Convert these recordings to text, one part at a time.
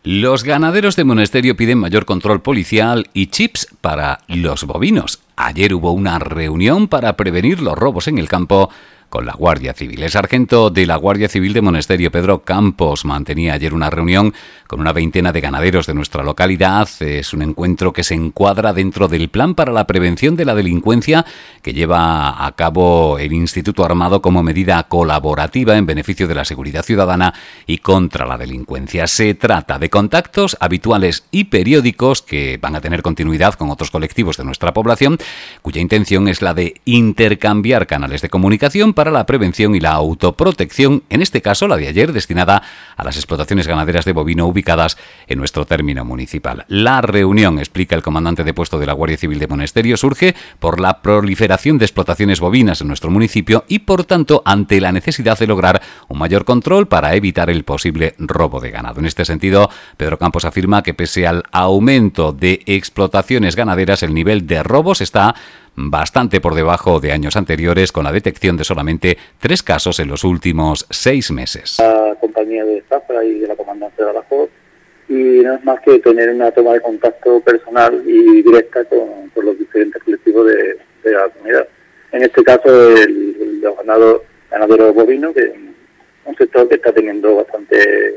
Los ganaderos de Monesterio piden mayor control policial y chips para los bovinos. Ayer hubo una reunión para prevenir los robos en el campo con la Guardia Civil. El sargento de la Guardia Civil de Monesterio, Pedro Campos, mantenía ayer una reunión con una veintena de ganaderos de nuestra localidad. Es un encuentro que se encuadra dentro del plan para la prevención de la delincuencia que lleva a cabo el Instituto Armado como medida colaborativa en beneficio de la seguridad ciudadana y contra la delincuencia. Se trata de contactos habituales y periódicos que van a tener continuidad con otros colectivos de nuestra población, cuya intención es la de intercambiar canales de comunicación para la prevención y la autoprotección, en este caso la de ayer, destinada a las explotaciones ganaderas de bovino ubicadas en nuestro término municipal. La reunión, explica el comandante de puesto de la Guardia Civil de Monesterio, surge por la proliferación de explotaciones bovinas en nuestro municipio y, por tanto, ante la necesidad de lograr un mayor control para evitar el posible robo de ganado. En este sentido, Pedro Campos afirma que pese al aumento de explotaciones ganaderas, el nivel de robos está bastante por debajo de años anteriores, con la detección de solamente 3 casos en los últimos 6 meses. La compañía de Zafra y de la comandancia de Badajoz, y no es más que tener una toma de contacto personal y directa con los diferentes colectivos de la comunidad. En este caso, el ganadero bovino, que es un sector que está teniendo bastante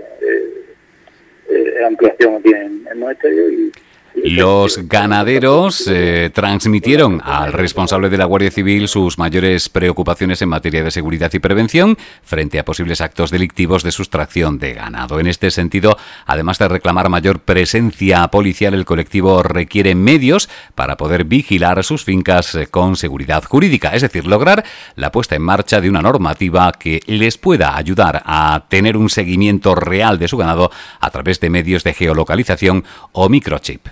ampliación aquí en Monesterio. Los ganaderos transmitieron al responsable de la Guardia Civil sus mayores preocupaciones en materia de seguridad y prevención frente a posibles actos delictivos de sustracción de ganado. En este sentido, además de reclamar mayor presencia policial, el colectivo requiere medios para poder vigilar sus fincas con seguridad jurídica, es decir, lograr la puesta en marcha de una normativa que les pueda ayudar a tener un seguimiento real de su ganado a través de medios de geolocalización o microchip.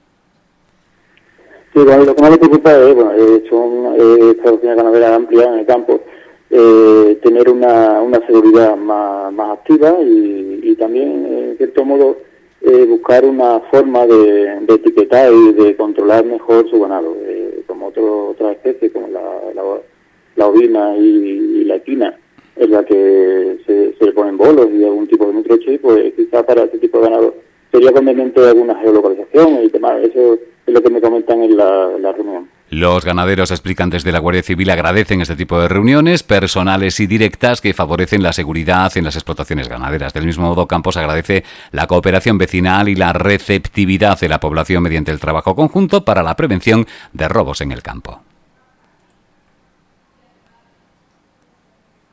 Sí, bueno, lo que más me preocupa es, son explotaciones ganaderas amplias en el campo, tener una seguridad más activa y también, en cierto modo, buscar una forma de etiquetar y de controlar mejor su ganado, como otras especies, como la ovina y la equina, en la que se le ponen bolos y algún tipo de microchip, pues quizás para este tipo de ganado sería conveniente alguna geolocalización y demás. Eso es lo que me comentan en la reunión. Los ganaderos, explican desde la Guardia Civil, agradecen este tipo de reuniones personales y directas que favorecen la seguridad en las explotaciones ganaderas. Del mismo modo, Campos agradece la cooperación vecinal y la receptividad de la población mediante el trabajo conjunto para la prevención de robos en el campo.